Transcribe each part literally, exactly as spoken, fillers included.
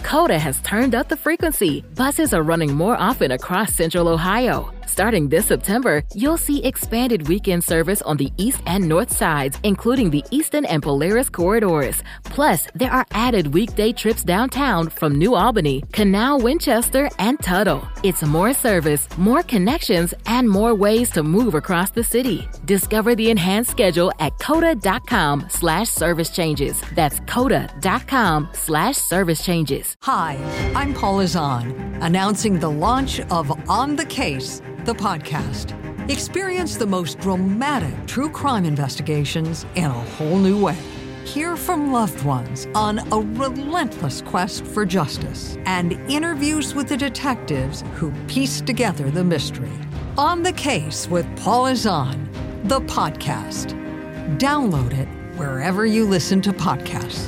Coda has turned up the frequency. Buses are running more often across Central Ohio. Starting this September, you'll see expanded weekend service on the east and north sides, including the Eastern and Polaris corridors. Plus, there are added weekday trips downtown from New Albany, Canal, Winchester, and Tuttle. It's more service, more connections, and more ways to move across the city. Discover the enhanced schedule at coda.com slash service changes. That's coda.com slash service changes. Hi, I'm Paula Zahn, announcing the launch of On the Case, the podcast. Experience the most dramatic true crime investigations in a whole new way. Hear from loved ones on a relentless quest for justice and interviews with the detectives who piece together the mystery. On the Case with Paula Zahn, the podcast. Download it wherever you listen to podcasts.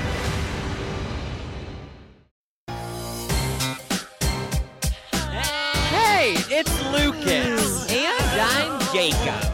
Hey, it's Lucas. And I'm Jacob.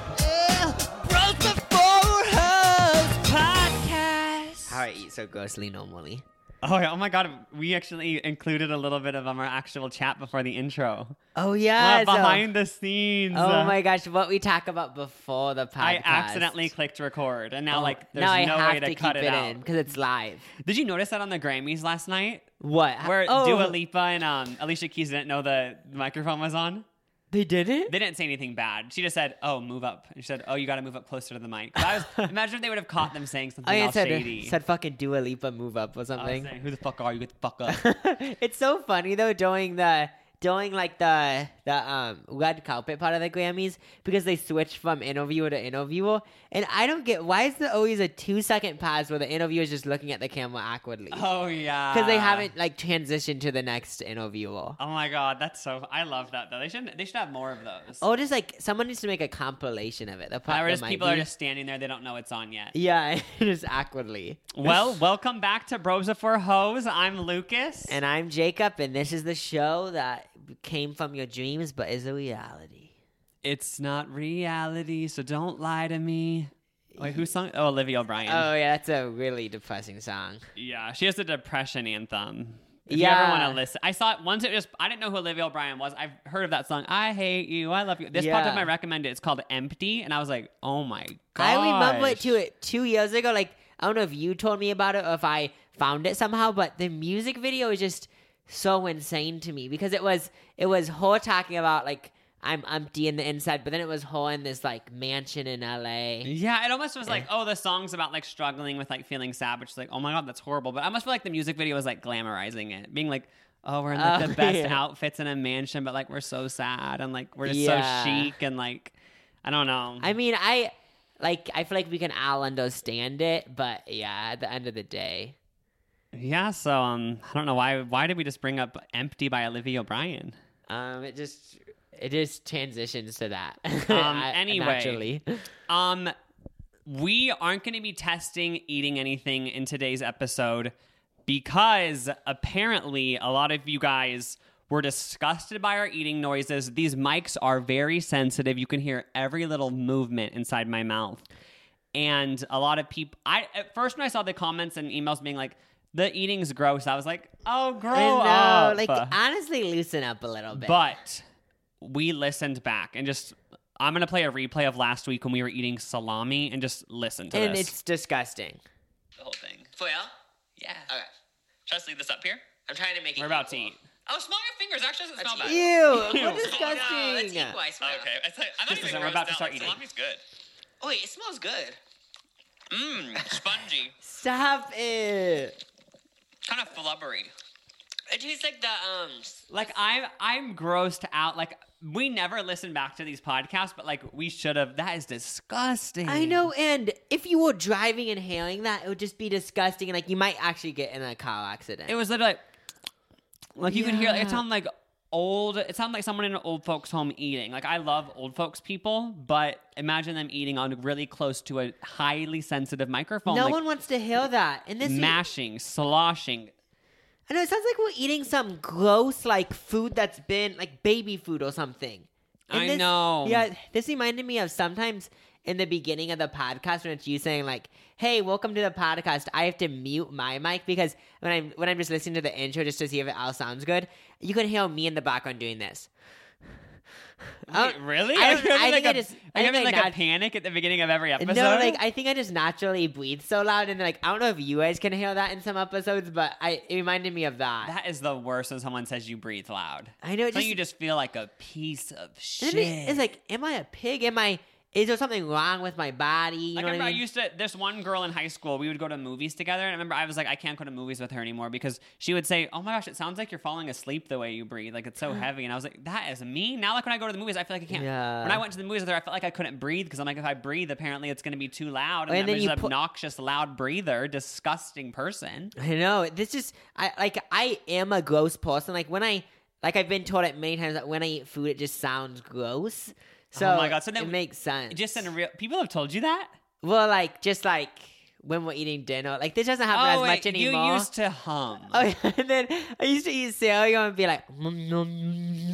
Bros Before Hoes podcast. How I eat so grossly normally. Oh, yeah. Oh my God. We actually included a little bit of um, our actual chat before the intro. Oh, yeah. Well, behind so, the scenes. Oh, my gosh. What we talk about before the podcast. I accidentally clicked record, and now, oh, like, there's now I no have way to, to cut keep it, it out. in because it's live. Did you notice that on the Grammys last night? What? Where oh. Dua Lipa and um, Alicia Keys didn't know the microphone was on? They didn't? They didn't say anything bad. She just said, oh, move up. And she said, oh, you got to move up closer to the mic. I was, imagine if they would have caught them saying something I else said, shady. said fucking Dua Lipa move up or something. Saying, who the fuck are you? Get the fuck up. It's so funny, though, doing the... doing like the the um red carpet part of the Grammys because they switch from interviewer to interviewer, and I don't get why is there always a two second pause where the interviewer is just looking at the camera awkwardly. Oh yeah, because they haven't like transitioned to the next interviewer. Oh my God, that's so I love that though. They should they should have more of those. Or just like someone needs to make a compilation of it. The part, or just people be. are just standing there, they don't know it's on yet. Yeah, just awkwardly. Well, welcome back to Bros Before Hoes. I'm Lucas, and I'm Jacob, and this is the show that came from your dreams but is a reality. It's not reality, so don't lie to me. Wait, who sung? Oh, Olivia O'Brien. Oh yeah, that's a really depressing song. Yeah, she has a depression anthem. If yeah. you ever want to listen, I saw it once. It just I didn't know who Olivia O'Brien was. I've heard of that song. I hate you. I love you. This yeah. podcast I recommended. It's called Empty, and I was like, oh my god. I remember it too. Two years ago. Like I don't know if you told me about it or if I found it somehow, but the music video is just so insane to me because it was it was her talking about like I'm empty in the inside, but then it was her in this like mansion in L A. Yeah, it almost was like, oh, the song's about like struggling with like feeling sad, which is like, oh my god, that's horrible. But I almost feel like the music video was like glamorizing it, being like, oh, we're in like oh, the best yeah. outfits in a mansion, but like we're so sad and like we're just yeah. so chic and like I don't know. I mean, I like I feel like we can all understand it, but yeah, at the end of the day. Yeah, so um, I don't know why. Why did we just bring up "Empty" by Olivia O'Brien? Um, it just it just transitions to that. Um, anyway, naturally. um, we aren't going to be testing eating anything in today's episode because apparently a lot of you guys were disgusted by our eating noises. These mics are very sensitive. You can hear every little movement inside my mouth, and a lot of people. I at first when I saw the comments and emails being like, the eating's gross, I was like, oh, grow I know, up. like, honestly, loosen up a little bit. But we listened back and just, I'm going to play a replay of last week when we were eating salami and just listen to and this. And it's disgusting. The whole thing. For real? Yeah. Okay. Should I just leave this up here? I'm trying to make it We're about equal. to eat. Oh, smell your fingers. Actually, doesn't smell That's bad. Ew, Ew. what disgusting. Oh, no, that's equal, I swear. Okay. I thought, I'm not Just even a we're about to grossed start out. eating. Salami's good. Oh, wait, it smells good. Mmm, spongy. Stop it. Kind of flubbery. It tastes like the, um... Like, I'm, I'm grossed out. Like, we never listen back to these podcasts, but, like, we should have. That is disgusting. I know, and if you were driving and inhaling that, it would just be disgusting, and, like, you might actually get in a car accident. It was literally like, like you Yeah. could hear, it sounded like old, it sounded like someone in an old folks home eating. Like, I love old folks people, but imagine them eating on really close to a highly sensitive microphone. No like, one wants to hear that. And this mashing, sloshing. I know, it sounds like we're eating some gross, like, food that's been, like, baby food or something. And I this, know. Yeah, this reminded me of sometimes in the beginning of the podcast when it's you saying like, "Hey, welcome to the podcast," I have to mute my mic because when I'm when I'm just listening to the intro just to see if it all sounds good, you can hear me in the background doing this. I Wait, don't- really? I Are don't- you having I like, think I a, just- are I you think having I like a nat- panic at the beginning of every episode? No, like I think I just naturally breathe so loud, and like I don't know if you guys can hear that in some episodes, but I it reminded me of that. that is the worst when someone says you breathe loud. I know. It So just, you just feel like a piece of shit. and it- it's like, am I a pig? Am I? Is there something wrong with my body? You I know what remember I I mean? used to, this one girl in high school, we would go to movies together. And I remember I was like, I can't go to movies with her anymore because she would say, oh my gosh, it sounds like you're falling asleep the way you breathe. Like it's so heavy. And I was like, that is me. Now, like when I go to the movies, I feel like I can't. Yeah. When I went to the movies with her, I felt like I couldn't breathe because I'm like, if I breathe, apparently it's going to be too loud. And, And I'm then just you an put- obnoxious, loud breather, disgusting person. I know. This is I like I am a gross person. Like when I like I've been told it many times that when I eat food it just sounds gross. So Oh my God. So then it makes sense. Just in a real, people have told you that? well, like just like when we're eating dinner, like this doesn't happen Oh, as wait, much anymore. you used to hum. Oh, yeah. And then I used to eat cereal and be like, "Mm, nom, nom."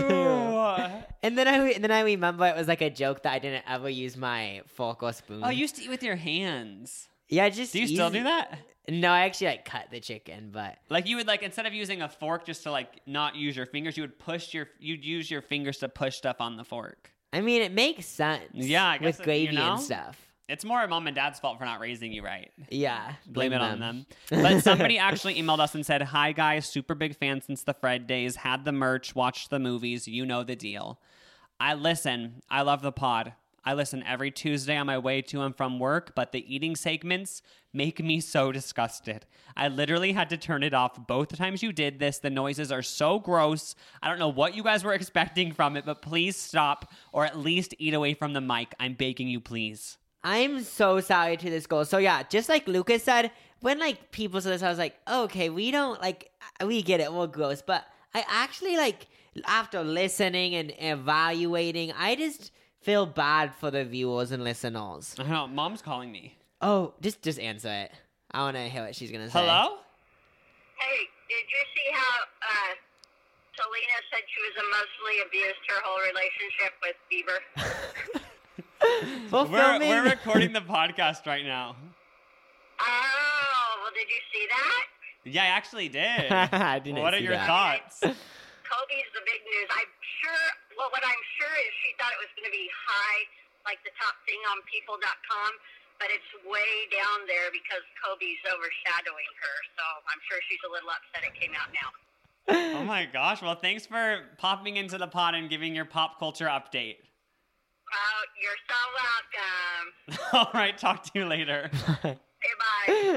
Ew. And then I and then I remember it was like a joke that I didn't ever use my fork or spoon. Oh, you used to eat with your hands. yeah, just Do you still easy- do that? No, I actually like cut the chicken, but Like you would like instead of using a fork just to like not use your fingers, you would push your you'd use your fingers to push stuff on the fork. I mean it makes sense. Yeah, I guess with it- gravy you know? and stuff. It's more mom and dad's fault for not raising you right. Yeah, Blame, it on them. But somebody actually emailed us and said, "Hi guys, super big fan since the Fred days. Had the merch, watched the movies. You know the deal. I listen. I love the pod. I listen every Tuesday on my way to and from work, but the eating segments make me so disgusted. I literally had to turn it off both times you did this. The noises are so gross. I don't know what you guys were expecting from it, but please stop or at least eat away from the mic. I'm begging you, please." I'm so sorry to this girl. So yeah, just like Lucas said, when like people said this, I was like, okay, we don't like, we get it, we're gross. But I actually like, after listening and evaluating, I just feel bad for the viewers and listeners. I don't know. Mom's calling me. Oh, just just answer it. I want to hear what she's gonna say. Hello? Hey, did you see how uh, Selena said she was emotionally abused her whole relationship with Bieber? We're We're, filming. we're recording the podcast right now. Oh, well, did you see that? Yeah, I actually did. I didn't What are see your that. thoughts? Kobe's the big news. I'm sure, well, what I'm sure is she thought it was going to be high, like the top thing on people dot com, but it's way down there because Kobe's overshadowing her. So I'm sure she's a little upset it came out now. Oh my gosh. Well, thanks for popping into the pod and giving your pop culture update. Oh, you're so welcome. All right, talk to you later. Okay, bye.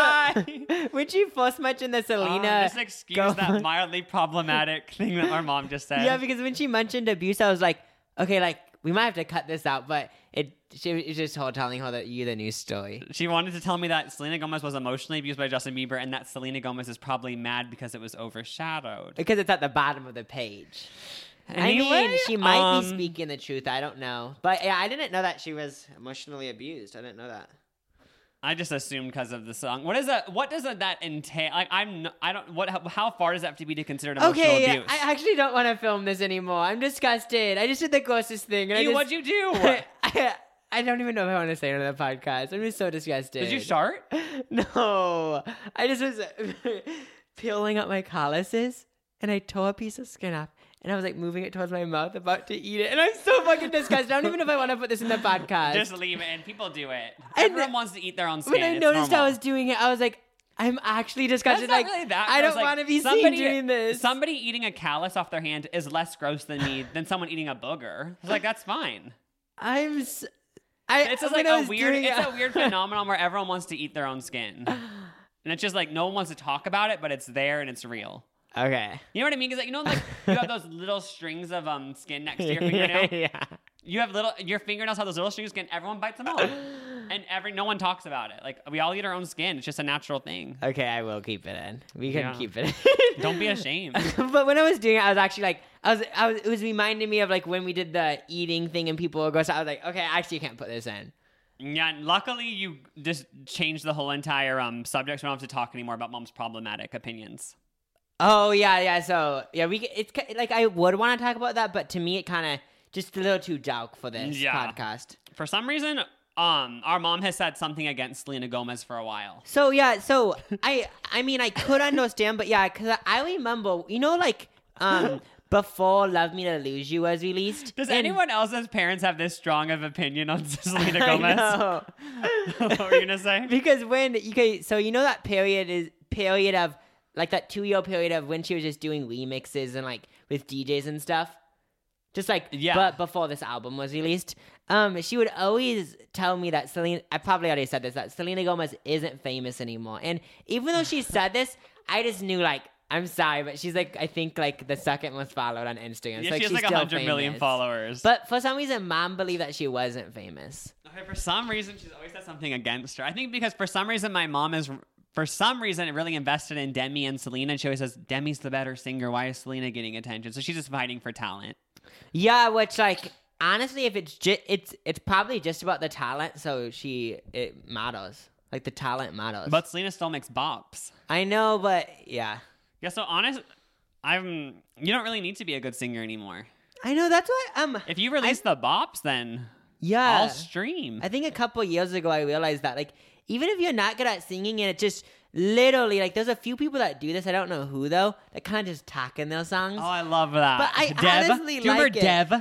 Bye. Would you fuss much in the Selena? Uh, just excuse go- that mildly problematic thing that our mom just said. Yeah, because when she mentioned abuse, I was like, okay, like we might have to cut this out, but it she was just her telling her that you the news story. She wanted to tell me that Selena Gomez was emotionally abused by Justin Bieber and that Selena Gomez is probably mad because it was overshadowed. Because it's at the bottom of the page. I Anyway, mean, she might um, be speaking the truth. I don't know. But yeah, I didn't know that she was emotionally abused. I didn't know that. I just assumed because of the song. What is that? What does that entail? Like, I'm, n- I don't. What? How, how far does that have to be to consider emotional Okay, abuse? I actually don't want to film this anymore. I'm disgusted. I just did the grossest thing. And Ew, I what'd just, you do? I, I don't even know if I want to say it on the podcast. I'm just so disgusted. Did you start? No. I just was peeling up my calluses, and I tore a piece of skin off. And I was like moving it towards my mouth, about to eat it. And I'm so fucking disgusted. I don't even know if I want to put this in the podcast. Just leave it, and people do it. And Everyone wants to eat their own skin. when I It's noticed normal. I was doing it, I was like, I'm actually That's disgusted. not Like, really that. I gross. don't Like, want to be somebody, seen doing this. Somebody eating a callus off their hand is less gross than me than someone eating a booger. It's like that's fine. I'm. S- I, It's just when like I a was weird. doing It's it- a weird phenomenon where everyone wants to eat their own skin, and it's just like no one wants to talk about it, but it's there and it's real. Okay. You know what I mean? Because like, you know, like you have those little strings of um skin next to your fingernail. yeah. You have little your fingernails have those little strings of skin. Everyone bites them off, and every no one talks about it. Like we all eat our own skin. It's just a natural thing. Okay, I will keep it in. We can Yeah. keep it in. Don't be ashamed. But when I was doing it, I was actually like, I was, I was, it was reminding me of like when we did the eating thing and people were gross. I was like, okay, I actually can't put this in. Yeah, and luckily you just changed the whole entire um subject. So we don't have to talk anymore about mom's problematic opinions. Oh yeah, yeah. So yeah, we it's ki- like I would want to talk about that, but to me it kind of just a little too dark for this Yeah. podcast. For some reason, um, our mom has said something against Selena Gomez for a while. So yeah, so I I mean I could understand, but yeah, because I remember, you know, like um before "Love Me to Lose You" was released. Does and- anyone else's parents have this strong of opinion on Selena I Gomez? know. What were you gonna say? Because when you can, so you know that period is period of like that two year period of when she was just doing remixes and like with D Js and stuff. Just like, Yeah. but before this album was released, um, she would always tell me that Selena, I probably already said this, that Selena Gomez isn't famous anymore. And even though she said this, I just knew, like, I'm sorry, but she's like, I think like the second most followed on Instagram. Yeah, so, she has she's like still one hundred million famous. followers. But for some reason, mom believed that she wasn't famous. Okay, for some reason, she's always said something against her. I think because for some reason, my mom is, for some reason, really invested in Demi and Selena. And she always says, Demi's the better singer. Why is Selena getting attention? So she's just fighting for talent. Yeah, which like honestly, if it's ju- it's it's probably just about the talent. So she it matters, like the talent matters. But Selena still makes bops. I know, but yeah, Yeah, so honest, I'm. You don't really need to be a good singer anymore. I know that's why um If you release the bops, then yeah. I'll stream. I think a couple years ago I realized that like even if you're not good at singing and it just literally like there's a few people that do this. I don't know who though. That kind of just talk in their songs. Oh, I love that. But I Dev, honestly do you remember like it. Dev?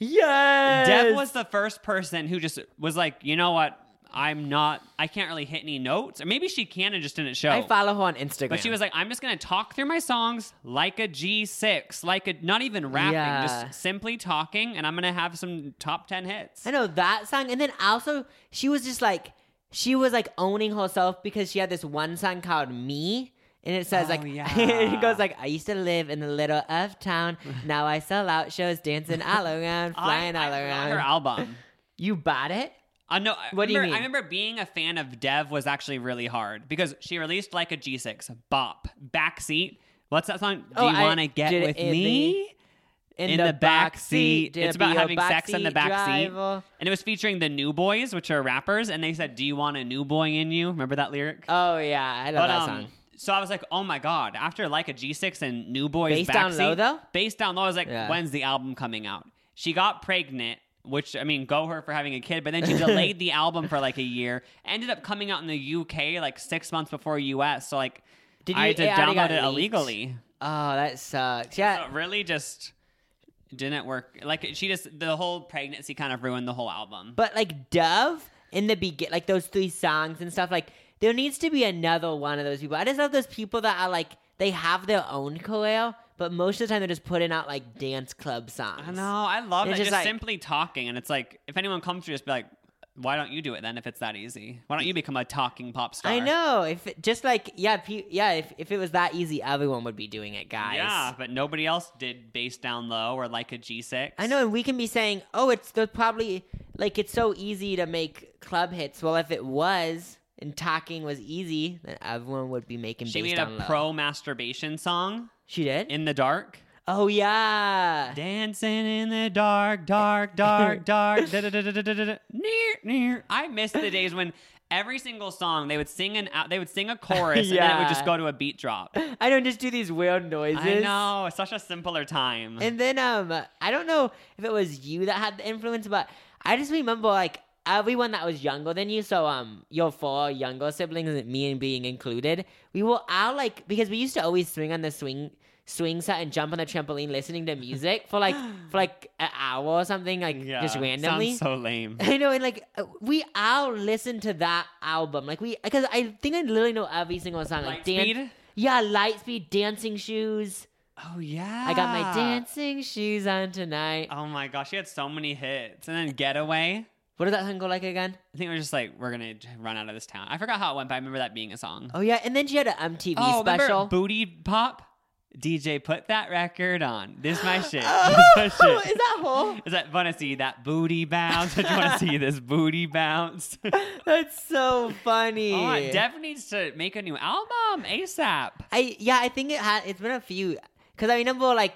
Yes. Dev was the first person who just was like, you know what? I'm not. I can't really hit any notes, or maybe she can and just didn't show. I follow her on Instagram. But she was like, I'm just gonna talk through my songs like a G six, like a not even rapping, Yeah. just simply talking, and I'm gonna have some top ten hits. I know that song, and then also she was just like she was like owning herself because she had this one song called "Me," and it says Oh, like yeah. it goes like I used to live in the little of town, now I sell out shows, dancing all around, flying I, all I around. bought her album. You bought it? Uh, no, I What do you remember, mean? I remember being a fan of Dev was actually really hard because she released like a G six, Bop, Backseat. What's that song? Do Oh, you I want to get did it with in me? In, the, back seat. Did It's it be about a having sex in the backseat back seat. driver? And it was featuring the New Boys, which are rappers, and they said, "Do you want a new boy in you?" Remember that lyric? Oh yeah, I love But, that um, song. So I was like, oh my god! After like a G six and New Boys Bass Down Backseat, Low, though? Bass Down Low, I was like, Yeah. when's the album coming out? She got pregnant, which I mean, go her for having a kid. But then she delayed the album for like a year. Ended up coming out in the U K like six months before U S. So like, Did I you- had to it already got download it leaked? illegally. Oh, that sucks. Yeah. So it really just didn't work. Like she just the whole pregnancy kind of ruined the whole album. But like Dove in the begin, like those three songs and stuff, like there needs to be another one of those people. I just love those people that are like they have their own career, but most of the time they're just putting out like dance club songs. I know. I love It's it. just Just like- simply talking, and it's like if anyone comes to you, just be like, "Why don't you do it then? If it's that easy, why don't you become a talking pop star?" I know. If it, just like yeah, pe- yeah. If if it was that easy, everyone would be doing it, guys. Yeah, but nobody else did Bass Down Low or like a G six. I know, and we can be saying, oh, it's they're probably like it's so easy to make club hits. Well, if it was and talking was easy, then everyone would be making. She Bass made Down a Low. pro masturbation song, She did. In the Dark. Oh yeah. Dancing in the dark, dark, dark, dark. da, da, da, da, da, da, da, near, near. I miss the days when every single song they would sing an out, they would sing a chorus and then it would just Yeah. go to a beat drop. I don't just do these weird noises. I know, it's such a simpler time. And then um, I don't know if it was you that had the influence, but I just remember like everyone that was younger than you. So um, your four younger siblings, me and being included, we were all like because we used to always swing on the swing. swing set and jump on the trampoline listening to music for like for like an hour or something like yeah, just randomly. sounds so lame. I know, and like uh, we all listened to that album, like we because I think I literally know every single song. Like Lightspeed? yeah, Lightspeed, Dancing Shoes. Oh yeah, I got my dancing shoes on tonight. Oh my gosh, she had so many hits. And then Getaway. What does that song go like again? I think it was just like we're gonna run out of this town. I forgot how it went, but I remember that being a song. Oh yeah, and then she had an M T V Oh, special. remember Booty Pop? D J, put that record on. This my shit. Oh, This my shit. is that her? Is that want to see that booty bounce? Do you want to see this booty bounce? That's so funny. Oh, Dev needs to make a new album ASAP. I yeah, I think it had. It's been a few because I remember like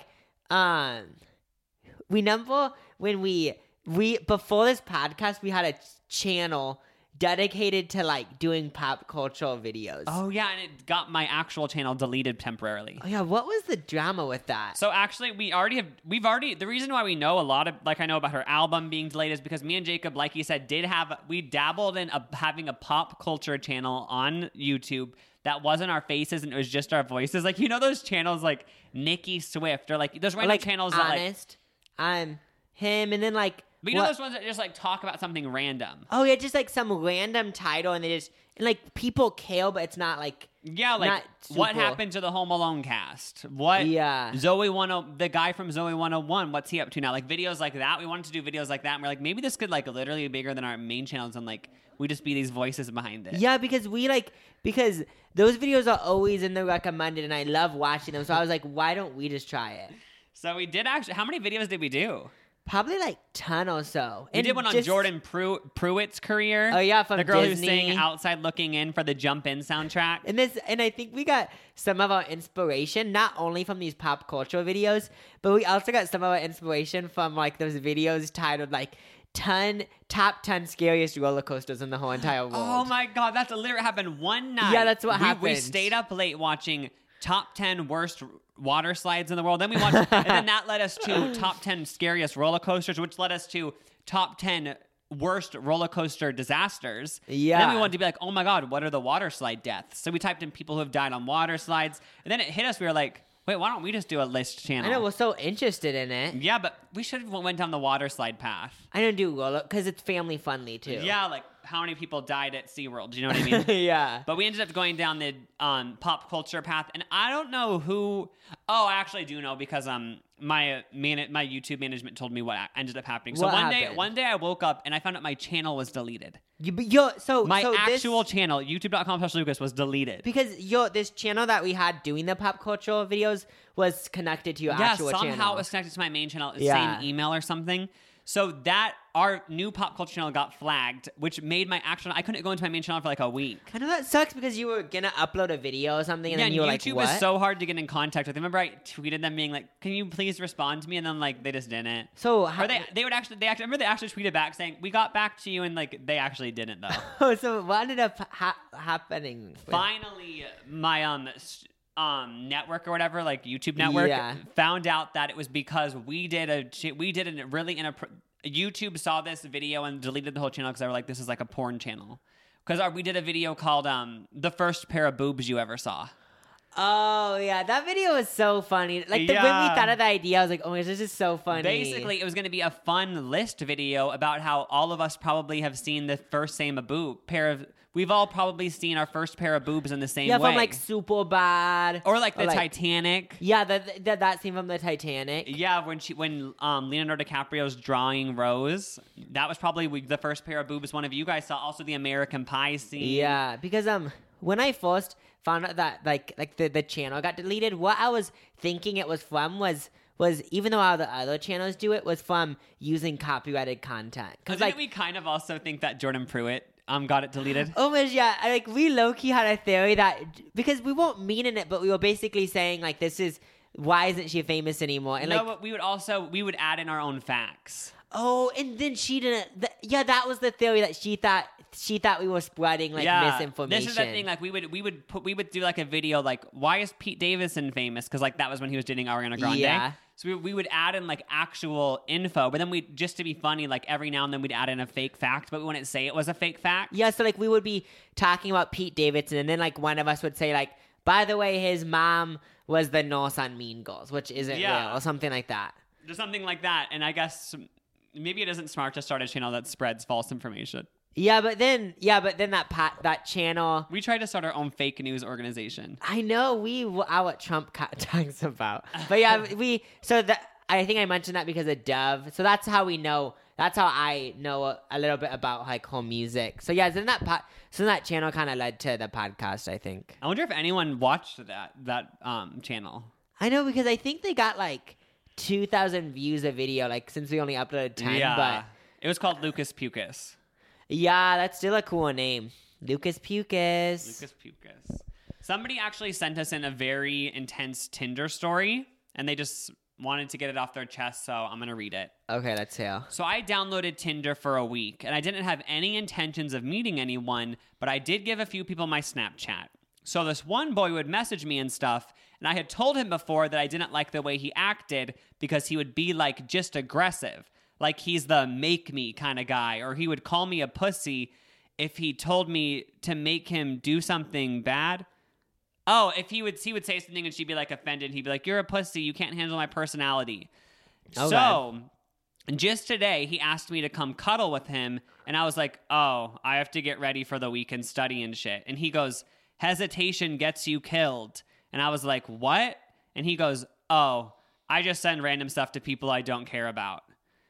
um, we remember when we we before this podcast we had a channel dedicated to like doing pop cultural videos. Oh yeah, and it got my actual channel deleted temporarily. Oh, yeah, what was the drama with that? So actually, we already have, we've already, the reason why we know a lot of, like I know about her album being delayed is because me and Jacob, like he said, did have, we dabbled in a, having a pop culture channel on YouTube that wasn't our faces and it was just our voices. Like, you know those channels like Nicki Swift or like those Or, random like channels that like, honest, I'm him, and then like but you know what- those ones that just like talk about something random. Oh yeah, just like some random title, and they just and like people kill, but it's not like Yeah, like not what super- happened to the Home Alone cast? What? Yeah. Zoe one oh, the guy from Zoe one oh one. What's he up to now? Like videos like that. We wanted to do videos like that. And we're like, maybe this could like literally be bigger than our main channels, and like we just be these voices behind it. Yeah, because we like because those videos are always in the recommended, and I love watching them. So I was like, why don't we just try it? So we did actually. How many videos did we do? Probably like ten or so. We And did one on just- Jordan Pru- Pruitt's career. Oh, yeah, from the girl who's Disney. singing "Outside Looking In" for the Jump In soundtrack. And this, and I think we got some of our inspiration not only from these pop culture videos, but we also got some of our inspiration from like those videos titled like ten top ten scariest roller coasters in the whole entire world. Oh my god, that's literally happened one night. Yeah, that's what we, We happened. stayed up late watching top ten worst water slides in the world. Then we watched, and then that led us to top ten scariest roller coasters, which led us to top ten worst roller coaster disasters. Yeah. And then we wanted to be like, oh my god, what are the water slide deaths? So we typed in people who have died on water slides, and then it hit us. We were like, wait, why don't we just do a list channel? I know we're so interested in it. Yeah, but we should have went down the water slide path. I don't do roller because it's family friendly too. Yeah, like how many people died at SeaWorld? Do you know what I mean? yeah. But we ended up going down the um, pop culture path, and I don't know who. Oh, I actually do know because um my man my YouTube management told me what ended up happening. So What one day happened? one day I woke up and I found out my channel was deleted. You, but yo, so My so this- actual channel, YouTube dot com slash Lucas, was deleted. because yo this channel that we had doing the pop culture videos was connected to your Yeah, actual somehow channel. it was connected to my main channel, Yeah. same email or something. So that our new pop culture channel got flagged, which made my actual. I couldn't go into my main channel for like a week. I know that sucks because you were gonna upload a video or something, and Yeah, then and you were YouTube like, "What?" is so hard to get in contact with. Remember, I tweeted them being like, "Can you please respond to me?" And then like they just didn't. So how, Or they they would actually they actually remember they actually tweeted back saying we got back to you, and like they actually didn't though. oh, so what ended up ha- happening? with- Finally, my um s- um network or whatever, like YouTube network, Yeah. found out that it was because we did a ch- we did a really inappro- YouTube saw this video and deleted the whole channel because they were like, this is like a porn channel. Because we did a video called um the first pair of boobs you ever saw. Oh yeah, that video was so funny. Like the, when Yeah. we thought of the idea, I was like, "Oh my gosh, this is so funny." Basically, it was going to be a fun list video about how all of us probably have seen the first same a boob pair of. We've all probably seen our first pair of boobs in the same yeah, way, from like Super Bad, or like the Titanic. Yeah, that that that scene from the Titanic. Yeah, when she when um, Leonardo DiCaprio's drawing Rose, that was probably we, the first pair of boobs one of you guys saw. Also, the American Pie scene. Yeah, because um, when I first found out that like like the, the channel got deleted, what I was thinking it was from was was even though all the other channels do it, was from using copyrighted content. Because Because like, we kind of also think that Jordan Pruitt um got it deleted. oh my yeah, I, like we low key had a theory that because we weren't meaning it, but we were basically saying like this is why isn't she famous anymore? And no, like but we would also we would add in our own facts. oh, and then she didn't. Th- yeah, that was the theory that she thought she thought we were spreading like misinformation. This is the thing. Like we would we would put we would do like a video like why is Pete Davidson famous? Because like that was when he was dating Ariana Grande. Yeah. So we, we would add in like actual info, but then we just to be funny, like every now and then we'd add in a fake fact, but we wouldn't say it was a fake fact. Yeah, so like we would be talking about Pete Davidson, and then like one of us would say like, by the way, his mom was the nurse on Mean Girls, which isn't Yeah. real, or something like that. Just something like that. And I guess maybe it isn't smart to start a channel that spreads false information. Yeah, but then yeah, but then that pat that channel. We tried to start our own fake news organization. I know we are what Trump ca- talks about, but yeah, we so that I think I mentioned that because of Dove. So that's how we know. That's how I know a, a little bit about like home music. So yeah, then that po- so that channel kind of led to the podcast. I think. I wonder if anyone watched that that um channel. I know because I think they got like two thousand views a video, like since we only uploaded ten. But it was called Lucas Pucus. yeah, that's still a cool name, Lucas Pucus. Lucas Pucus. Somebody actually sent us in a very intense Tinder story, and they just wanted to get it off their chest, so I'm going to read it. Okay, let's hear. So I downloaded Tinder for a week, and I didn't have any intentions of meeting anyone, but I did give a few people my Snapchat. So this one boy would message me and stuff, and I had told him before that I didn't like the way he acted because he would be, like, just aggressive. Like he's the make me kind of guy, or he would call me a pussy if he told me to make him do something bad. Oh, if he would he would say something and she'd be like offended, he'd be like, "You're a pussy, you can't handle my personality." Okay. So just today he asked me to come cuddle with him, and I was like, "Oh, I have to get ready for the week and study and shit." And he goes, "Hesitation gets you killed." And I was like, "What?" And he goes, "Oh, I just send random stuff to people I don't care about."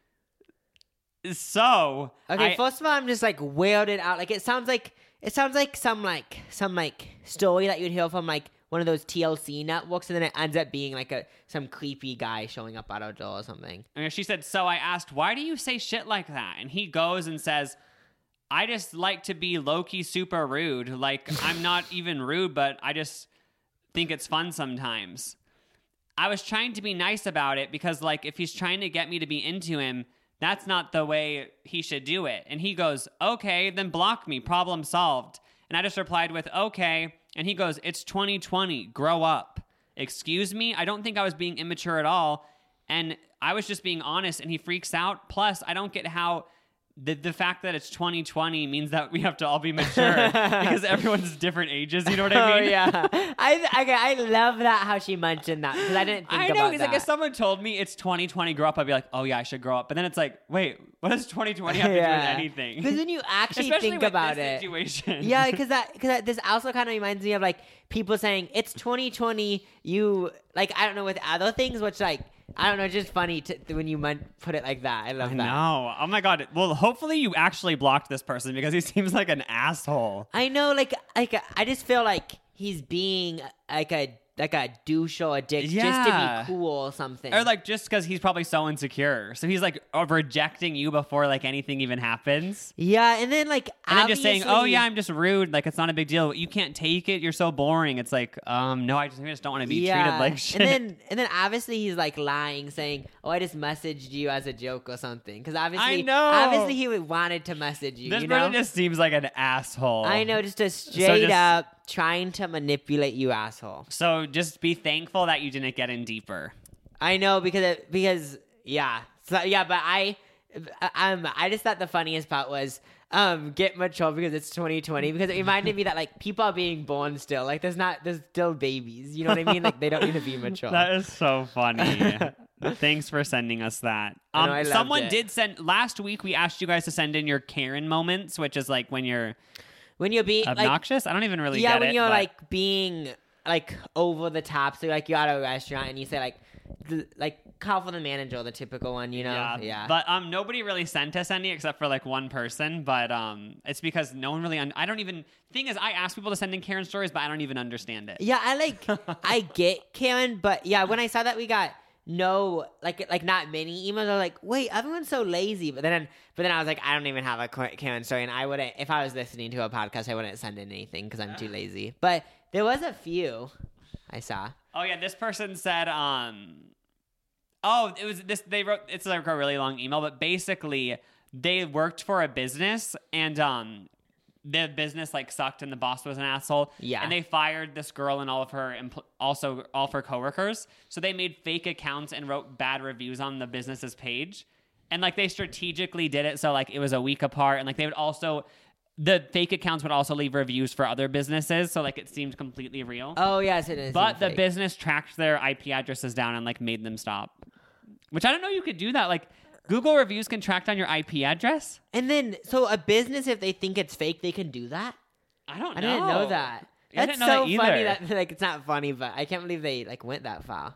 So Okay, I, first of all, I'm just like weirded out. Like it sounds like it sounds like some like some like story that you'd hear from like one of those T L C networks, and then it ends up being like a some creepy guy showing up at our door or something. And she said, so I asked, "Why do you say shit like that?" And he goes and says, "I just like to be low-key super rude. Like, I'm not even rude, but I just think it's fun sometimes." I was trying to be nice about it because, like, if he's trying to get me to be into him, that's not the way he should do it. And he goes, "Okay, then block me. Problem solved." And I just replied with, "Okay." And he goes, "It's twenty twenty. Grow up." Excuse me? I don't think I was being immature at all. And I was just being honest, and he freaks out. Plus, I don't get how the the fact that it's twenty twenty means that we have to all be mature because everyone's different ages. You know what I mean? Oh yeah, I okay, I love that how she mentioned that because I didn't think I know, about because that. like if someone told me it's twenty twenty, grow up, I'd be like, "Oh yeah, I should grow up." But then it's like, wait, what does twenty twenty have to do with anything? Because when you actually Especially think with about this it, situation. yeah, because that because this also kind of reminds me of like people saying it's twenty twenty. You like I don't know with other things, which like I don't know, it's just funny to, when you men- put it like that. I love I that. know. Oh my god. Well, hopefully you actually blocked this person because he seems like an asshole. I know, like like I just feel like he's being like a like a douche or a dick just to Yeah. be cool or something. Or like just because he's probably so insecure, so he's like uh, rejecting you before like anything even happens, yeah, and then like and then just saying, "Oh obviously- yeah, I'm just rude. Like it's not a big deal. You can't take it. You're so boring." It's like, um, no, I just, I just don't want to be treated like shit. And then and then obviously he's like lying, saying, "Oh, I just messaged you as a joke or something." Because obviously, I know. obviously he would wanted to message you. this you person know, just seems like an asshole. I know, just a straight just- up trying to manipulate you, asshole. So just be thankful that you didn't get in deeper. I know because it, because yeah, so yeah, but I um I just thought the funniest part was um get mature because it's twenty twenty because it reminded me that like people are being born still, like there's not there's still babies, you know what I mean, like they don't need to be mature. That is so funny. Thanks for sending us that. I Um, know, I loved someone it. did send last week. We asked you guys to send in your Karen moments, which is like when you're when you're being like obnoxious. I don't even really yeah get when it. you're but- like being like over the top, so like you're at a restaurant and you say like th- like call for the manager, the typical one, you know. Yeah, Yeah, But um, nobody really sent us any except for like one person. But um, it's because no one really. Un- I don't even. Thing is, I ask people to send in Karen stories, but I don't even understand it. yeah, I like I get Karen, but yeah, when I saw that we got no like like not many emails, I was like, wait, everyone's so lazy. But then but then I was like, I don't even have a Karen story, and I wouldn't if I was listening to a podcast, I wouldn't send in anything because I'm too lazy. But there was a few I saw. Oh yeah, this person said um. Oh, it was this. They wrote. It's like a really long email, but basically, they worked for a business, and um, the business like sucked, and the boss was an asshole. Yeah. And they fired this girl and all of her, empl- also all of her coworkers. So they made fake accounts and wrote bad reviews on the business's page, and like they strategically did it so like it was a week apart, and like they would also. The fake accounts would also leave reviews for other businesses, so like it seemed completely real. Oh yes, it is. But the fake. business tracked their I P addresses down and like made them stop. Which I don't know you could do that. Like Google reviews can track down your I P address. And then, so a business, if they think it's fake, they can do that? I don't I know. didn't know that. I That's didn't know so that funny either. that, like, it's not funny, but I can't believe they, like, went that far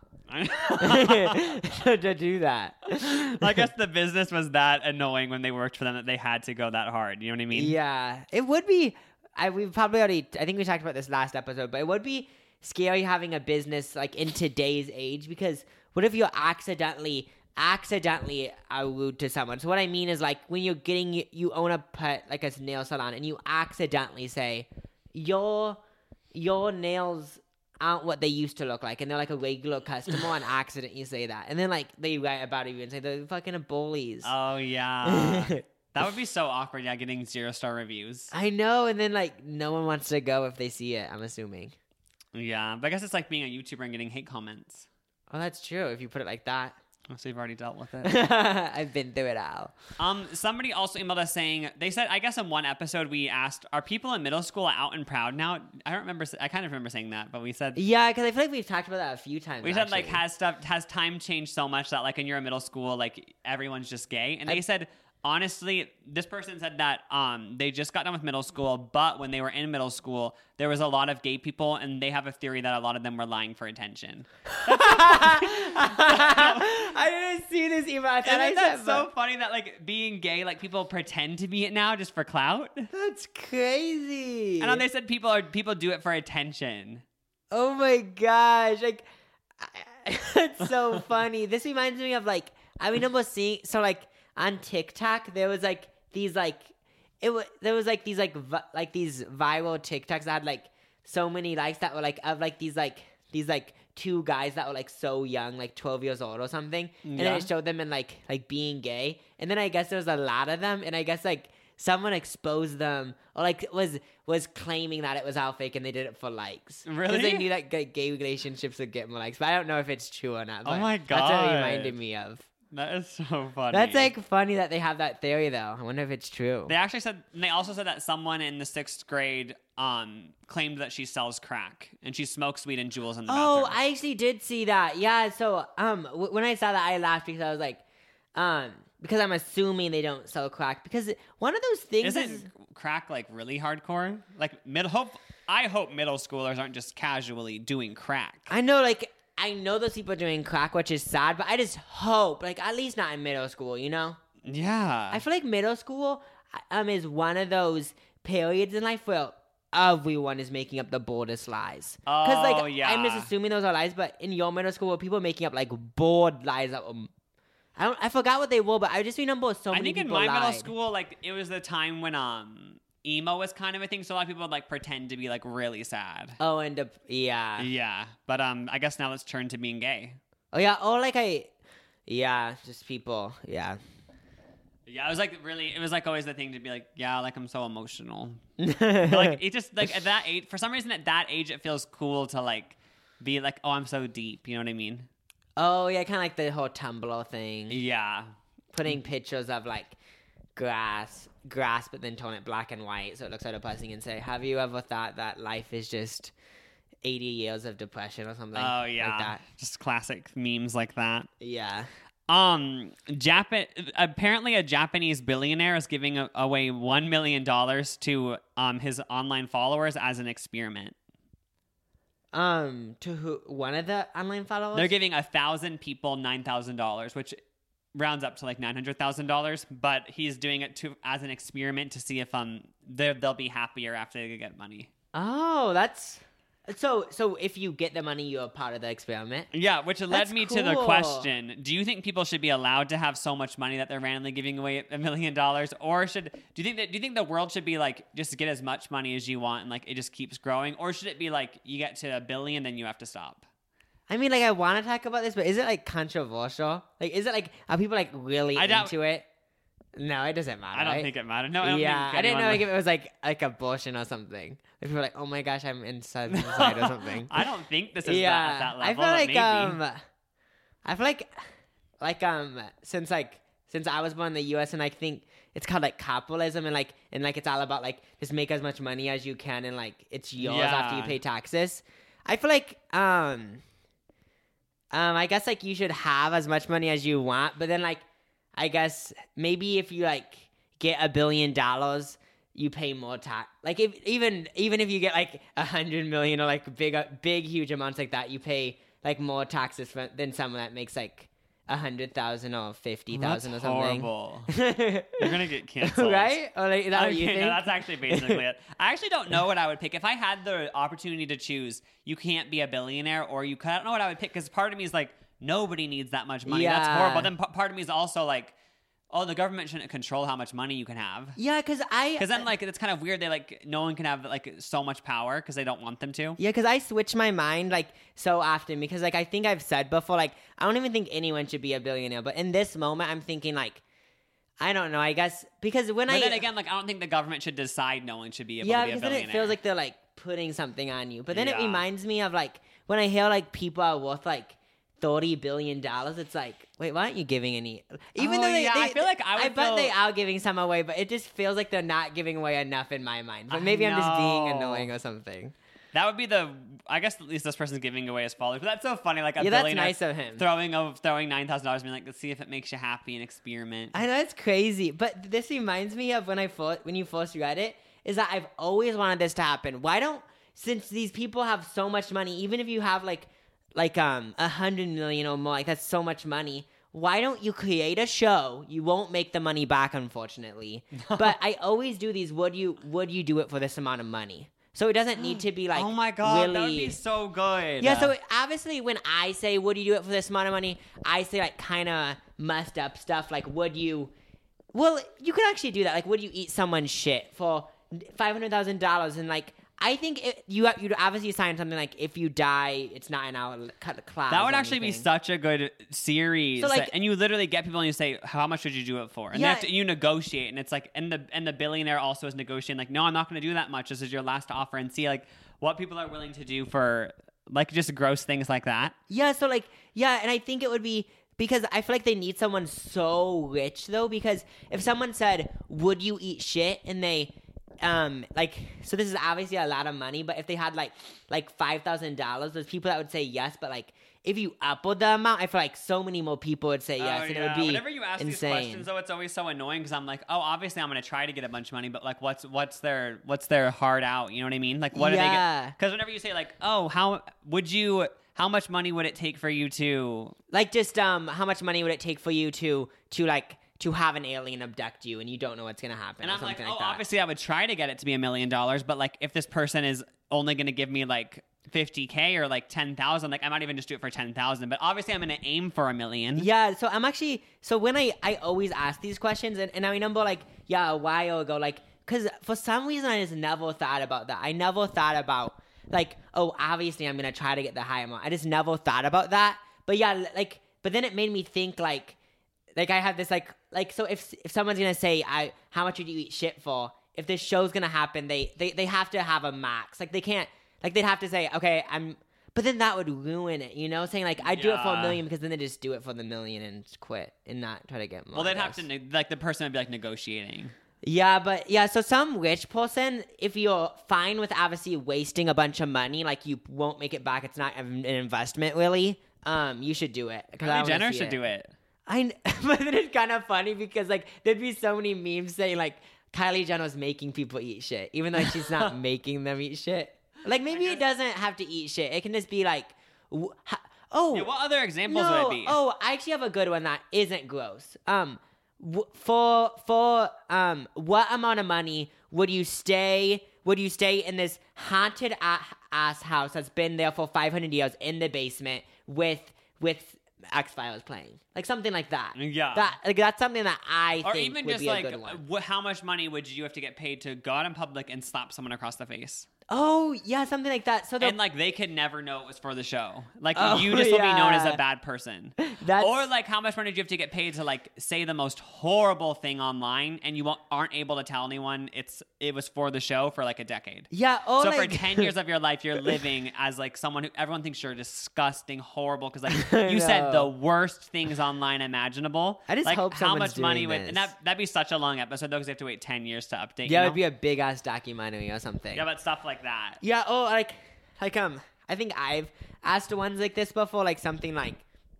I to do that. I guess the business was that annoying when they worked for them that they had to go that hard. You know what I mean? Yeah. It would be, I we've probably already, I think we talked about this last episode, but it would be scary having a business, like, in today's age, because what if you're accidentally... accidentally allude to someone. So what I mean is like when you're getting you own a pet like a nail salon and you accidentally say your your nails aren't what they used to look like, and they're like a regular customer on accident. You say that, and then like they write about you and say they're fucking bullies. Oh yeah, that would be so awkward. Yeah, getting zero star reviews. I know, and then like no one wants to go if they see it. I'm assuming. Yeah, but I guess it's like being a YouTuber and getting hate comments. Oh, that's true. If you put it like that. So you've already dealt with it. I've been through it all. Um, somebody also emailed us saying, they said, I guess in one episode we asked, are people in middle school out and proud now? I don't remember, I kind of remember saying that, but we said, Yeah, because I feel like we've talked about that a few times. we said like, actually. has stuff, has time changed so much that like when you're in middle school, like everyone's just gay? And they I- said, honestly, this person said that um they just got done with middle school, but when they were in middle school, there was a lot of gay people, and they have a theory that a lot of them were lying for attention. I didn't see this email. I thought I Isn't that said, so funny that like being gay, like people pretend to be it now just for clout? That's crazy. And then they said people are people do it for attention. Oh my gosh! Like, I, it's so funny. This reminds me of like I remember seeing so like on TikTok there was like these like it was there was like these like vi- like these viral TikToks that had like so many likes that were like of like these like these like two guys that were like so young, like twelve years old or something, and then Yeah. it showed them in like like being gay, and then I guess there was a lot of them, and I guess like someone exposed them or like was was claiming that it was all fake and they did it for likes. Really? Because they knew that gay, gay relationships would get more likes, but I don't know if it's true or not. Oh but my That's what it God. reminded me of. That is so funny. That's like funny that they have that theory though. I wonder if it's true. They actually said, and they also said that someone in the sixth grade um claimed that she sells crack and she smokes weed and jewels in the Oh, bathroom. I actually did see that. Yeah, so um, w- when I saw that, I laughed because I was like, um, because I'm assuming they don't sell crack because one of those things Isn't is. crack like really hardcore? Like middle hope. I hope middle schoolers aren't just casually doing crack. I know, like, I know those people doing crack, which is sad, but I just hope, like, at least not in middle school, you know? Yeah. I feel like middle school um is one of those periods in life where everyone is making up the boldest lies. Oh, like, yeah. I'm just assuming those are lies, but in your middle school, were people making up, like, bold lies that were... I don't. I forgot what they were, but I just remember so I many think in people my middle lied. school, like it was the time when um emo was kind of a thing, so a lot of people would like pretend to be like really sad. Oh, and the, yeah. Yeah, but um, I guess now let's turn to being gay. Oh, yeah. Oh, like I... Yeah, just people. Yeah. Yeah, it was like really, it was like always the thing to be like, yeah, like I'm so emotional. Like it just like at that age, for some reason at that age, it feels cool to like be like, oh, I'm so deep. You know what I mean? Oh, yeah, kind of like the whole Tumblr thing. Yeah. Putting pictures of, like, grass, grass, but then tone it black and white so it looks like a person and say, have you ever thought that life is just eighty years of depression or something? Oh yeah. Like that. Just classic memes like that. Yeah. Um, Jap- apparently a Japanese billionaire is giving a- away one million dollars to um his online followers as an experiment. Um, to who? One of the online followers? They're giving a thousand people nine thousand dollars, which rounds up to like nine hundred thousand dollars. But he's doing it to as an experiment to see if um they they'll be happier after they get money. Oh, that's... So, so if you get the money, you're part of the experiment? Yeah, which led That's me to the cool. question: do you think people should be allowed to have so much money that they're randomly giving away a million dollars, or should do you think that do you think the world should be like just get as much money as you want and like it just keeps growing, or should it be like you get to a billion then you have to stop? I mean, like, I want to talk about this, but is it, like, controversial? Like, is it, like, are people, like, really I doubt- into it? No, it doesn't matter, I don't right? think it matters. No, I don't yeah, think I didn't know anyone like, if it was like like abortion or something. If people were like, "Oh my gosh, I'm inside inside" or something. I don't think this is yeah, that, at that level. I feel but like maybe. um, I feel like like um, since like since I was born in the U S and I think it's called like capitalism and like and like it's all about like just make as much money as you can and like it's yours after you Yeah. pay taxes. I feel like um, um, I guess like you should have as much money as you want, but then like I guess maybe if you like get a billion dollars, you pay more tax. Like if even even if you get like a hundred million or like big big huge amounts like that, you pay like more taxes for, than someone that makes like a hundred thousand or fifty thousand or That's something. horrible. You're gonna get canceled, right? Or like, is that what you Okay, think? no, that's actually basically it. I actually don't know what I would pick if I had the opportunity to choose. You can't be a billionaire, or you. I don't know what I would pick because part of me is like nobody needs that much money. That's Yeah. horrible. Then p- part of me is also like, oh, the government shouldn't control how much money you can have. Yeah, because I... Because then, like, it's kind of weird. They, like, no one can have, like, so much power because they don't want them to. Yeah, because I switch my mind, like, so often. Because, like, I think I've said before, like, I don't even think anyone should be a billionaire. But in this moment, I'm thinking, like, I don't know, I guess... Because when but I... But then again, like, I don't think the government should decide no one should be able yeah, to be a because billionaire. then it feels like they're, like, putting something on you. But then Yeah. it reminds me of, like, when I hear, like, people are worth, like, thirty billion dollars, it's like, wait, why aren't you giving any? Even Oh, though they, yeah, they, I feel like I would I bet feel- they are giving some away, but it just feels like they're not giving away enough in my mind. But maybe I'm just being know. annoying or something. That would be the, I guess at least this person's giving away his followers. But that's so funny, like a Yeah, that's billionaire nice of him. throwing of throwing nine thousand dollars, being like, let's see if it makes you happy and experiment. I know it's crazy, but this reminds me of when I first, when you first read it, is that I've always wanted this to happen. Why don't, since these people have so much money, even if you have like, like um a hundred million or more, like that's so much money. Why don't you create a show? You won't make the money back, unfortunately. But I always do these. Would you would you do it for this amount of money? So it doesn't need to be like, oh my god, really... that would be so good. Yeah, so obviously when I say, would you do it for this amount of money, I say like kind of messed up stuff. Like, would you, well, you could actually do that. Like, would you eat someone's shit for five hundred thousand dollars? And like, I think it, you, you'd obviously sign something like, if you die, it's not in our class. that would or actually be anything. such a good series. So, like- and you literally get people and you say, how much would you do it for? And Yeah. they have to, you negotiate. And it's like, and the and the billionaire also is negotiating, like, no, I'm not going to do that much. This is your last offer. And see, like, what people are willing to do for, like, just gross things like that. Yeah, so like, yeah, and I think it would be, because I feel like they need someone so rich, though, because if someone said, would you eat shit? And they, um, like, so this is obviously a lot of money, but if they had, like, like five thousand dollars, there's people that would say yes, but, like, if you upload the amount, I feel like so many more people would say yes, Oh, and yeah. it would be Whenever you ask these insane. questions, though, it's always so annoying because I'm like, oh, obviously I'm going to try to get a bunch of money, but like, what's what's their what's their hard out? You know what I mean? Like, what do they Yeah. get? Because whenever you say like, oh, how would you? How much money would it take for you to? Like, just, um, how much money would it take for you to, to, like, to have an alien abduct you and you don't know what's going to happen And or I'm like, something oh, like that? obviously I would try to get it to be a million dollars, but like, if this person is only going to give me like fifty K or like ten thousand, like I might even just do it for ten thousand, but obviously I'm going to aim for a million. Yeah, so I'm actually, so when I, I always ask these questions, and, and I remember, like, yeah, a while ago, like, because for some reason I just never thought about that. I never thought about, like, oh, obviously I'm going to try to get the high amount. I just never thought about that. But yeah, like, but then it made me think, like, like I had this, like, like, so if if someone's going to say, I, how much would you eat shit for? If this show's going to happen, they, they, they have to have a max. Like, they can't, like, they'd have to say, okay, I'm, but then that would ruin it, you know? Saying, like, I'd do it for a Yeah. million, because then they just do it for the million and quit and not try to get more. Well, they'd I have to, guess. ne- like, the person would be like negotiating. Yeah, but yeah, so some rich person, if you're fine with obviously wasting a bunch of money, like you won't make it back, it's not an investment really, um, you should do it. 'Cause I Kylie wanna Jenner see should do it. I, but then it's kind of funny because like there'd be so many memes saying like Kylie Jenner's making people eat shit, even though she's not making them eat shit. Like maybe it doesn't have to eat shit. It can just be like, w- ha- oh, Yeah, what other examples no, would it be? oh, I actually have a good one that isn't gross. Um, w- for for um, what amount of money would you stay? Would you stay in this haunted a- ass house that's been there for five hundred years in the basement with with X Files playing, like something like that? Yeah. that like that's something that I Or think even would just be like, a good one. wh- how much money would you have to get paid to go out in public and slap someone across the face? Oh yeah, something like that. So the, And like they could never know it was for the show. Like Oh, you just will be known as yeah. a bad person. That's- Or like how much money do you have to get paid to like say the most horrible thing online and you won't, aren't able to tell anyone it's it was for the show for like a decade. yeah. Oh, So like, for ten years of your life, you're living as like someone who everyone thinks you're disgusting, horrible because like I you said the know. worst things online imaginable. I just like, hope how someone's much money doing would this. and that that'd be such a long episode though because they have to wait ten years to update. yeah, you it know? would be a big ass documentary or something. Yeah, but stuff like that. Yeah, oh, like, like, um, I think I've asked ones like this before, like something like,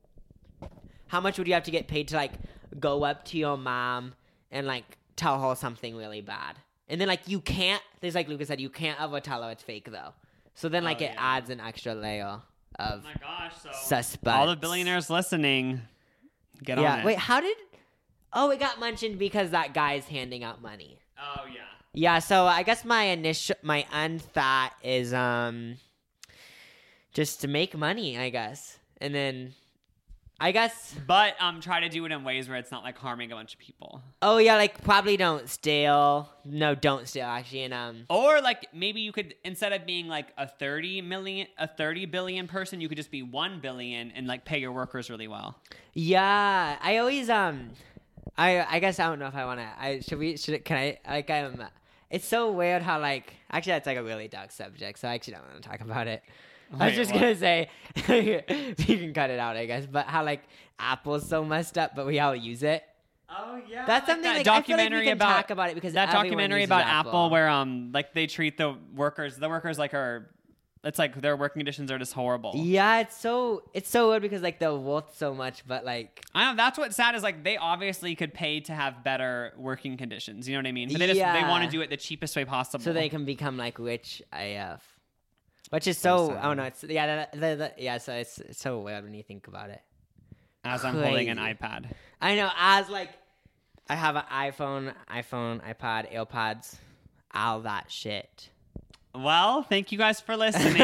how much would you have to get paid to, like, go up to your mom and, like, tell her something really bad? And then, like, you can't, there's, like Lucas said, you can't ever tell her it's fake, though. So then, like, Oh, it yeah. adds an extra layer Oh of my gosh, so suspects. all the billionaires listening, get on Yeah, it. wait, how did, oh, it got mentioned because that guy's handing out money. Oh yeah. Yeah, so I guess my initial, my unthought is um, just to make money, I guess, and then I guess. But um, try to do it in ways where it's not like harming a bunch of people. Oh yeah, like probably don't steal. No, don't steal actually. And um, Or like maybe you could, instead of being like a thirty million, a thirty billion person, you could just be one billion and like pay your workers really well. yeah, I always um, I I guess I don't know if I want to. I should we should it, can I like um, it's so weird how like actually that's like a really dark subject, so I actually don't want to talk about it. I was Wait, just what? gonna say you can cut it out, I guess. But how like Apple's so messed up, but we all use it. Oh yeah, That's something that like, I feel like documentary we can about talk about it because that everyone documentary uses about Apple. Apple where um like they treat the workers, the workers like are, it's like their working conditions are just horrible. Yeah, it's so it's so weird because like they're worth so much, but like I know that's what's sad is like they obviously could pay to have better working conditions. You know what I mean? But they just they Yeah. want to do it the cheapest way possible. so they can become like rich A F. Which is so, sad. I don't know. It's yeah, the, the, the, yeah. So it's, it's so weird when you think about it. as I'm holding an Crazy. iPad. I know. As like, I have an iPhone, iPhone, iPod, AirPods, all that shit. Well, thank you guys for listening.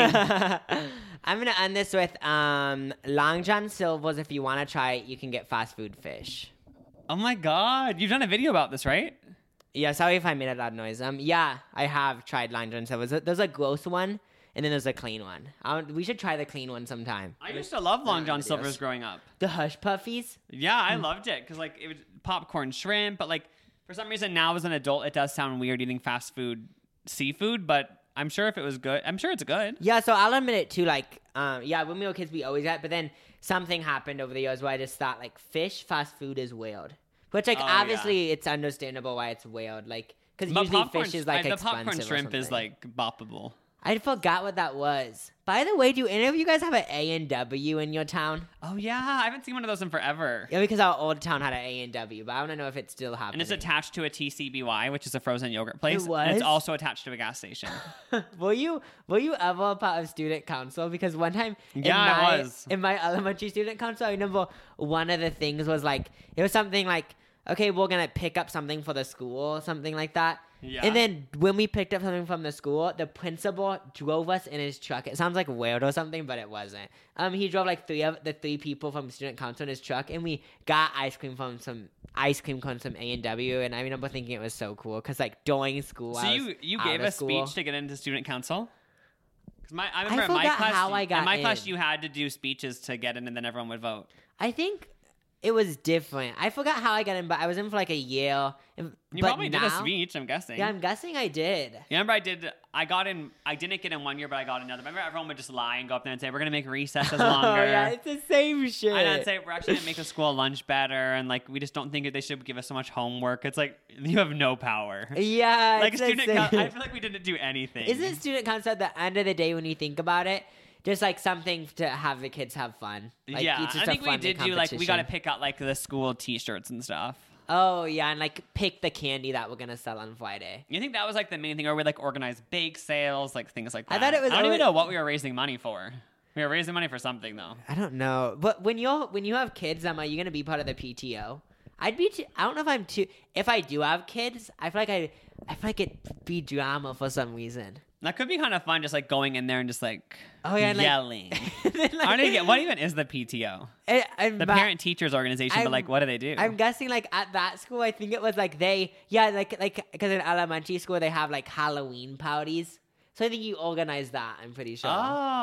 I'm gonna end this with um, Long John Silver's. If you want to try it, you can get fast food fish. Oh my god, you've done a video about this, right? Yeah, sorry if I made a loud noise. Um, yeah, I have tried Long John Silver's. There's a gross one, and then there's a clean one. I don't, we should try the clean one sometime. I used to love Long John videos. Silver's growing up. The Hush Puppies. Yeah, I loved it because like it was popcorn shrimp, but like for some reason now as an adult it does sound weird eating fast food seafood, but I'm sure if it was good, I'm sure it's good. Yeah, so I'll admit it too. Like, um, yeah, when we were kids, we always had, but then something happened over the years where I just thought like fish fast food is weird. Which like Oh, obviously it's understandable why it's weird. Like, because But usually popcorn, fish is like I- the expensive popcorn or shrimp is something. like boppable. I forgot what that was. By the way, do any of you guys have an A and W in your town? Oh yeah, I haven't seen one of those in forever. Yeah, because our old town had an A and W, but I want to know if it's still happening. And it's attached to a T C B Y, which is a frozen yogurt place. It And it's was? also attached to a gas station. were you were you ever a part of student council? Because one time, in Yeah, I my, was. in my elementary student council, I remember one of the things was like it was something like, okay, we're gonna pick up something for the school or something like that. Yeah. And then when we picked up something from the school, the principal drove us in his truck. It sounds like weird or something, but it wasn't. Um, he drove like three of the three people from student council in his truck, and we got ice cream from some ice cream from some A and W. And I remember thinking it was so cool because like during school, So I you was you out gave of a school. speech to get into student council? Because my I remember I in my forgot class, how I got in my class in. you had to do speeches to get in, and then everyone would vote. I think it was different. I forgot how I got in, but I was in for like a year. And, You but probably now, did a speech, I'm guessing. Yeah, I'm guessing I did. You remember I did, I got in, I didn't get in one year, but I got another. Remember everyone would just lie and go up there and say, we're going to make recesses longer. Oh yeah, it's the same shit. And I'd say, we're actually going to make the school lunch better. And like, we just don't think that they should give us so much homework. It's like, you have no power. yeah, Like it's a the student, same. coun- I feel like we didn't do anything. Isn't student council at the end of the day when you think about it, just like something to have the kids have fun? Like, yeah, it's just I a think we fun did do like, we got to competition. pick out like the school t-shirts and stuff. Oh yeah, and like pick the candy that we're gonna sell on Friday. You think that was like the main thing, or we like organize bake sales, like things like that? I thought it was I don't even always- know what we were raising money for. We were raising money for something though. I don't know, but when you're when you have kids, Emma, you gonna be part of the P T O? I'd be. Too, I don't know if I'm too. If I do have kids, I feel like I. I feel like it'd be drama for some reason. That could be kind of fun, just like going in there and just like Oh yeah, and, like- yelling. Then, like- I don't even get what even is the P T O? I- I'm The ba- parent teachers organization, but I'm- like what do they do? I'm guessing like at that school, I think it was like they, yeah, like like because in elementary school they have like Halloween parties. So I think you organize that. I'm pretty sure.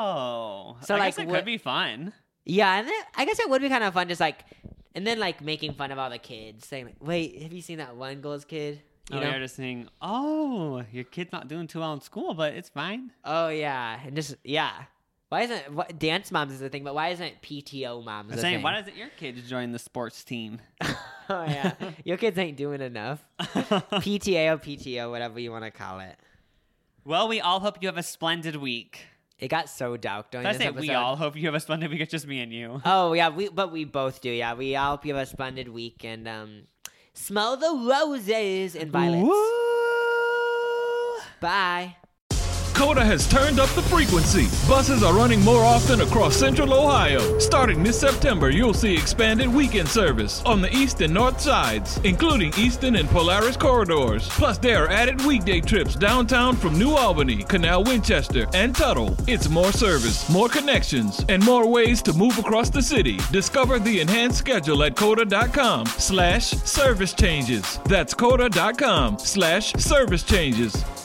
Oh, So, I like, guess it what- could be fun. Yeah, and then, I guess it would be kind of fun, just like, and then like making fun of all the kids, saying, like, "Wait, have you seen that one girl's kid?" You oh, know? you're just saying, oh, your kid's not doing too well in school, but it's fine. Oh yeah, and just yeah. Why isn't what, dance moms is a thing, but why isn't P T O moms I'm a saying, thing? why doesn't your kid join the sports team? oh yeah, your kids ain't doing enough. P T A or P T O, whatever you want to call it. Well, we all hope you have a splendid week. It got so dark during Did I this say episode. we all hope you have a splendid week? It's just me and you. Oh yeah, we but we both do. Yeah, we all hope you have a splendid week and um, smell the roses and violets. Woo! Bye. Coda has turned up the frequency. Buses are running more often across Central Ohio. Starting this September, you'll see expanded weekend service on the east and north sides, including Eastern and Polaris corridors. Plus, there are added weekday trips downtown from New Albany, Canal Winchester, and Tuttle. It's more service, more connections, and more ways to move across the city. Discover the enhanced schedule at coda.com slash service changes. That's coda.com slash service changes.